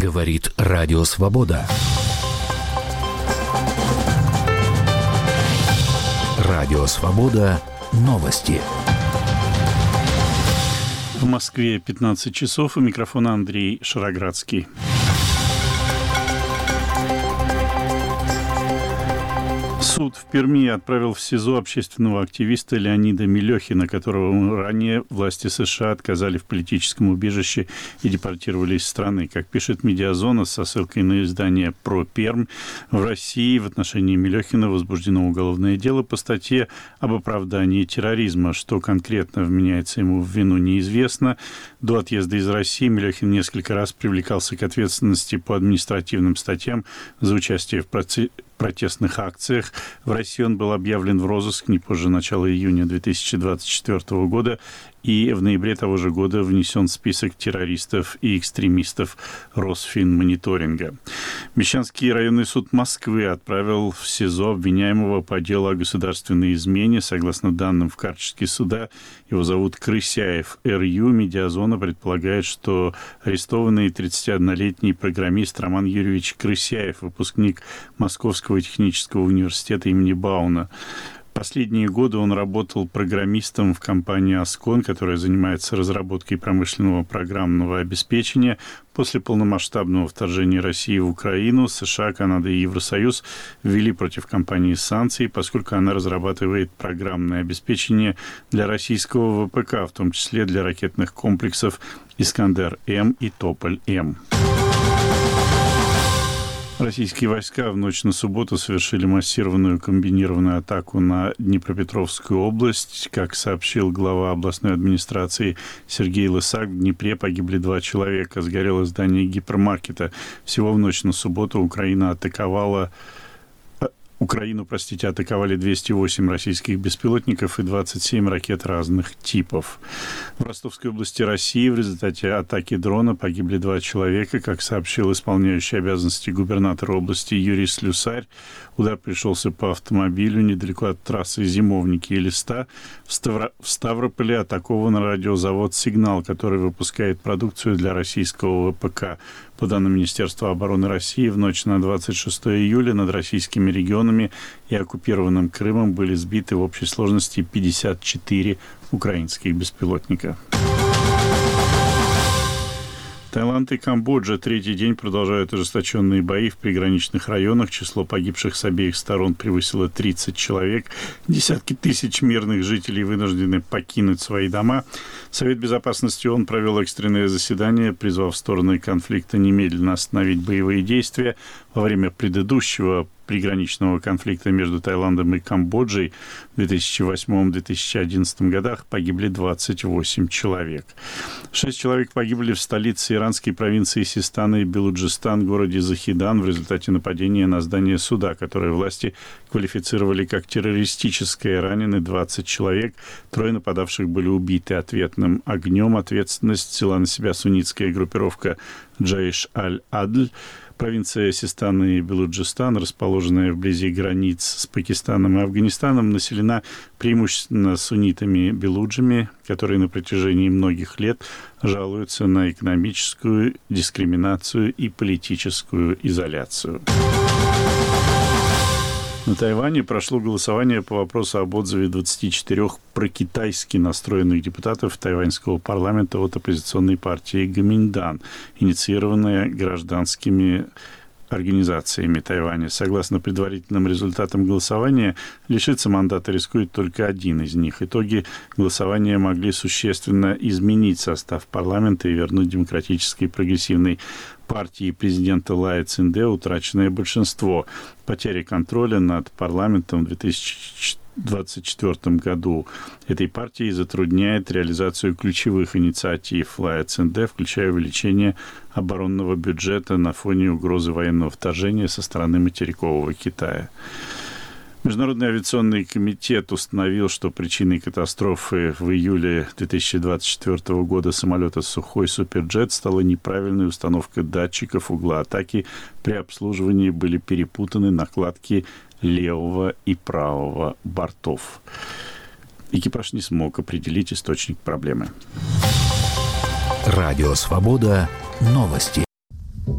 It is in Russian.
Говорит Радио Свобода. Радио Свобода. Новости. В Москве 15 часов. У микрофона Андрей Шароградский. Суд в Перми отправил в СИЗО общественного активиста Леонида Мелехина, которого ранее власти США отказали в политическом убежище и депортировали из страны. Как пишет «Медиазона» со ссылкой на издание «Про Пермь», в России в отношении Мелехина возбуждено уголовное дело по статье об оправдании терроризма. Что конкретно вменяется ему в вину, неизвестно. До отъезда из России Мелехин несколько раз привлекался к ответственности по административным статьям за участие в протестных акциях. В России он был объявлен в розыск не позже начала июня 2024 года и в ноябре того же года внесен в список террористов и экстремистов Росфинмониторинга. Мещанский районный суд Москвы отправил в СИЗО обвиняемого по делу о государственной измене. Согласно данным в карточке суда, его зовут Крысяев Р.Ю. «Медиазона» предполагает, что арестованный 31-летний программист Роман Юрьевич Крысяев, выпускник Московского технического университета имени Бауна. Последние годы он работал программистом в компании «Аскон», которая занимается разработкой промышленного программного обеспечения. После полномасштабного вторжения России в Украину США, Канада и Евросоюз ввели против компании санкции, поскольку она разрабатывает программное обеспечение для российского ВПК, в том числе для ракетных комплексов «Искандер-М» и «Тополь-М». Российские войска в ночь на субботу совершили массированную комбинированную атаку на Днепропетровскую область. Как сообщил глава областной администрации Сергей Лысак, в Днепре погибли 2 человека. Сгорело здание гипермаркета. Всего в ночь на субботу Украину атаковали 208 российских беспилотников и 27 ракет разных типов. В Ростовской области России в результате атаки дрона погибли 2 человека. Как сообщил исполняющий обязанности губернатора области Юрий Слюсарь, удар пришелся по автомобилю недалеко от трассы Зимовники-Элиста. В Ставрополе атакован радиозавод «Сигнал», который выпускает продукцию для российского ВПК. По данным Министерства обороны России, в ночь на 26 июля над российскими регионами и оккупированным Крымом были сбиты в общей сложности 54 украинских беспилотника. Таиланд и Камбоджа третий день продолжают ожесточенные бои в приграничных районах. Число погибших с обеих сторон превысило 30 человек. Десятки тысяч мирных жителей вынуждены покинуть свои дома. Совет безопасности ООН провел экстренное заседание, призвав стороны конфликта немедленно остановить боевые действия. Во время предыдущего приграничного конфликта между Таиландом и Камбоджей в 2008-2011 годах погибли 28 человек. 6 человек погибли в столице иранской провинции Систан и Белуджистан, городе Захидан, в результате нападения на здание суда, которое власти квалифицировали как террористическое. Ранены 20 человек. 3 нападавших были убиты ответным огнем. Ответственность взяла на себя суннитская группировка Джаиш аль-Адль. Провинция Систан и Белуджистан, расположенная вблизи границ с Пакистаном и Афганистаном, населена преимущественно суннитами-белуджами, которые на протяжении многих лет жалуются на экономическую дискриминацию и политическую изоляцию. На Тайване прошло голосование по вопросу об отзыве 24 прокитайски настроенных депутатов тайваньского парламента от оппозиционной партии Гоминьдан, инициированное гражданскими организациями Тайваня. Согласно предварительным результатам голосования, лишиться мандата рискует только один из них. Итоги голосования могли существенно изменить состав парламента и вернуть демократической прогрессивной партии президента Лая Цинде утраченное большинство. Потеря контроля над парламентом в 2024 году этой партии затрудняет реализацию ключевых инициатив Лая Цинде, включая увеличение оборонного бюджета на фоне угрозы военного вторжения со стороны материкового Китая. Международный авиационный комитет установил, что причиной катастрофы в июле 2024 года самолета «Сухой Суперджет» стала неправильная установка датчиков угла атаки. При обслуживании были перепутаны накладки левого и правого бортов. Экипаж не смог определить источник проблемы. Радио «Свобода». Новости.